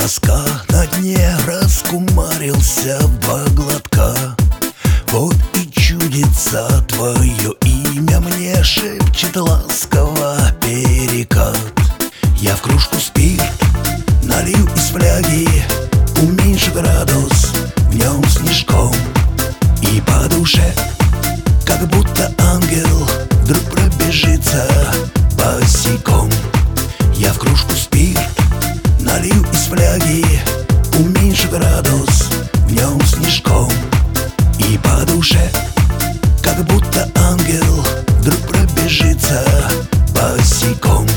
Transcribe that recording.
Тоска на дне, раскумарился в 2 глотка. Вот и чудится твое имя, мне шепчет ласково перекат. Я в кружку спирт налью из фляги, уменьшу градус в нем снежком. И по душе, как будто ангел, вдруг пробежится босиком. Я в кружку спирт налью из фляги, уменьшу градус в нем снежком. И по душе, как будто ангел, вдруг пробежится босиком.